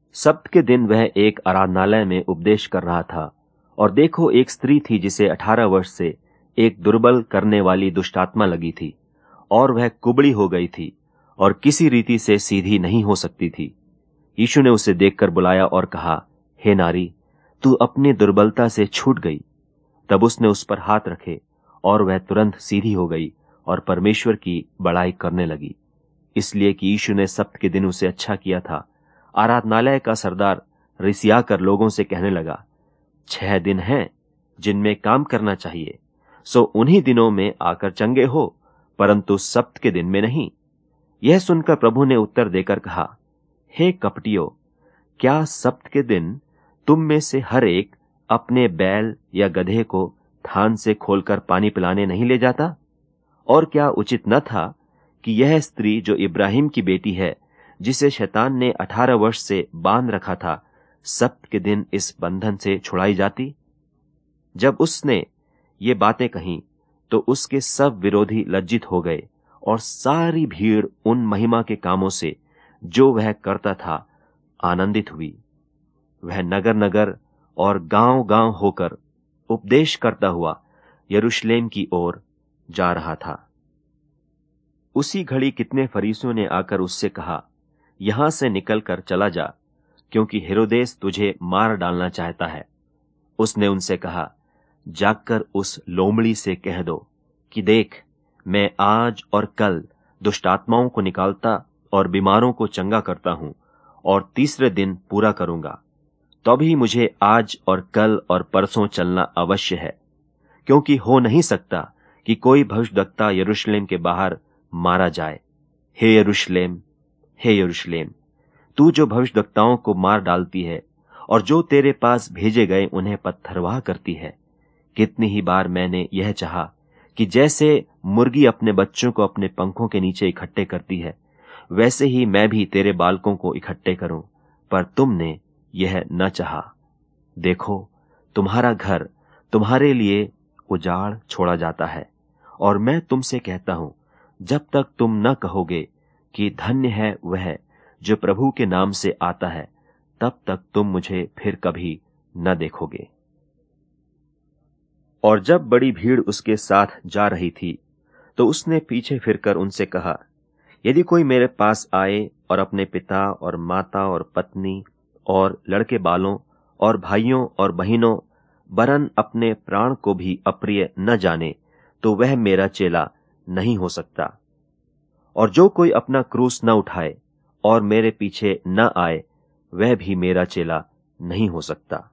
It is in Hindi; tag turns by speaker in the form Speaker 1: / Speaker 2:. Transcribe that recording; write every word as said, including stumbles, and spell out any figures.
Speaker 1: सब्त के दिन वह एक आराधनालय में उपदेश कर रहा था, और देखो, एक स्त्री थी जिसे अठारह वर्ष से एक दुर्बल करने वाली दुष्टात्मा लगी थी, और वह कुबड़ी हो गई थी और किसी रीति से सीधी नहीं हो सकती थी। यीशु ने उसे देखकर बुलाया और कहा, हे नारी, तू अपनी दुर्बलता से छूट गई। तब उसने उस पर हाथ रखे और वह तुरंत सीधी हो गई और परमेश्वर की बड़ाई करने लगी, इसलिए कि यीशु ने सब्त के दिन उसे अच्छा किया था। आराधनालय का सरदार रिसिया कर लोगों से कहने लगा, छह दिन हैं जिनमें काम करना चाहिए, सो उन्हीं दिनों में आकर चंगे हो, परंतु सब्त के दिन में नहीं। यह सुनकर प्रभु ने उत्तर देकर कहा, हे कपटियों, क्या सब्त के दिन तुम में से हर एक अपने बैल या गधे को थान से खोलकर पानी पिलाने नहीं ले जाता? और क्या उचित न था कि यह स्त्री जो इब्राहिम की बेटी है, जिसे शैतान ने अठारह वर्ष से बांध रखा था, सब्त के दिन इस बंधन से छुड़ाई जाती? जब उसने ये बातें कहीं तो उसके सब विरोधी लज्जित हो गए, और सारी भीड़ उन महिमा के कामों से जो वह करता था आनंदित हुई। वह नगर नगर और गांव गांव होकर उपदेश करता हुआ यरूशलेम की ओर जा रहा था। उसी घड़ी कितने फरीसियों ने आकर उससे कहा, यहां से निकलकर चला जा, क्योंकि हेरोदेस तुझे मार डालना चाहता है। उसने उनसे कहा, जाकर उस लोमड़ी से कह दो कि देख, मैं आज और कल दुष्टात्माओं को निकालता और बीमारों को चंगा करता हूं, और तीसरे दिन पूरा करूंगा। तभी मुझे आज और कल और परसों चलना अवश्य है, क्योंकि हो नहीं सकता कि कोई भविष्यद्वक्ता यरूशलेम के बाहर मारा जाए। हे यरूशलेम, हे यरूशलेम, तू जो भविष्यद्वक्ताओं को मार डालती है और जो तेरे पास भेजे गए उन्हें पत्थरवाह करती है, कितनी ही बार मैंने यह चाहा कि जैसे मुर्गी अपने बच्चों को अपने पंखों के नीचे इकट्ठे करती है, वैसे ही मैं भी तेरे बालकों को इकट्ठे करूं, पर तुमने यह न चाहा। देखो, तुम्हारा घर तुम्हारे लिए उजाड़ छोड़ा जाता है, और मैं तुमसे कहता हूं, जब तक तुम न कहोगे कि धन्य है वह जो प्रभु के नाम से आता है, तब तक तुम मुझे फिर कभी न देखोगे। और जब बड़ी भीड़ उसके साथ जा रही थी, तो उसने पीछे फिरकर उनसे कहा, यदि कोई मेरे पास आए और अपने पिता और माता और पत्नी और लड़के बालों और भाइयों और बहनों वरन अपने प्राण को भी अप्रिय न जाने, तो वह मेरा चेला नहीं हो सकता। और जो कोई अपना क्रूस न उठाए और मेरे पीछे न आए, वह भी मेरा चेला नहीं हो सकता।